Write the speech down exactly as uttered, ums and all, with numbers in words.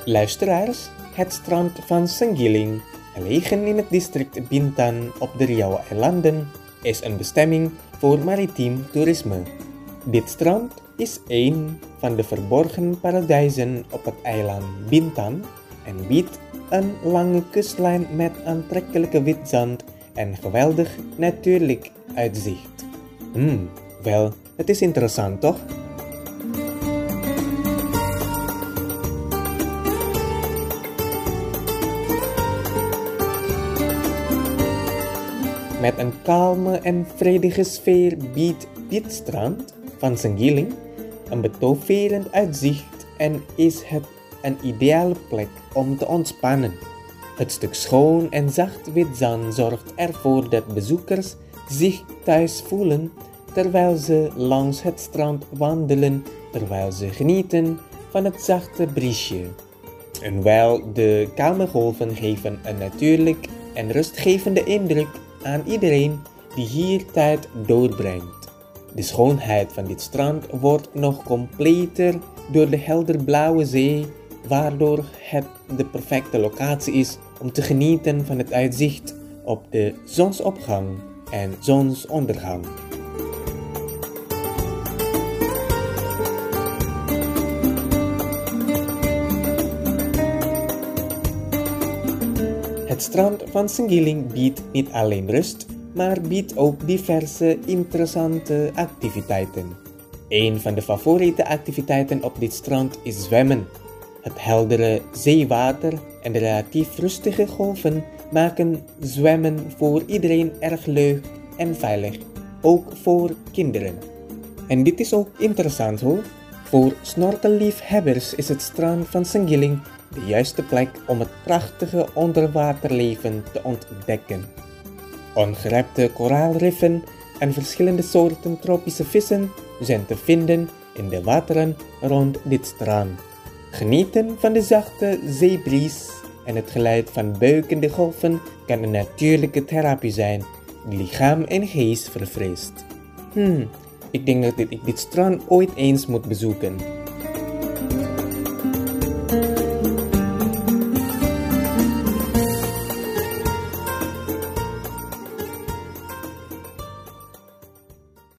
Luisteraars, het strand van Senggiling, gelegen in het district Bintan op de Riau-eilanden, is een bestemming voor maritiem toerisme. Dit strand is een van de verborgen paradijzen op het eiland Bintan en biedt een lange kustlijn met aantrekkelijke wit zand en geweldig natuurlijk uitzicht. Hmm, wel, het is interessant toch? Met een kalme en vredige sfeer biedt dit strand van Senggiling een betoverend uitzicht en is het een ideale plek om te ontspannen. Het stuk schoon en zacht wit zand zorgt ervoor dat bezoekers zich thuis voelen terwijl ze langs het strand wandelen, terwijl ze genieten van het zachte briesje. En wel, de kalme golven geven een natuurlijk en rustgevende indruk aan iedereen die hier tijd doorbrengt. De schoonheid van dit strand wordt nog completer door de helderblauwe zee, waardoor het de perfecte locatie is om te genieten van het uitzicht op de zonsopgang en zonsondergang. Het strand van Senggiling biedt niet alleen rust, maar biedt ook diverse interessante activiteiten. Een van de favoriete activiteiten op dit strand is zwemmen. Het heldere zeewater en de relatief rustige golven maken zwemmen voor iedereen erg leuk en veilig, ook voor kinderen. En dit is ook interessant hoor. Voor snorkelliefhebbers is het strand van Senggiling de juiste plek om het prachtige onderwaterleven te ontdekken. Ongerepte koraalriffen en verschillende soorten tropische vissen zijn te vinden in de wateren rond dit strand. Genieten van de zachte zeebries en het geluid van buikende golven kan een natuurlijke therapie zijn die lichaam en geest verfrist. Hmm, ik denk dat ik dit strand ooit eens moet bezoeken.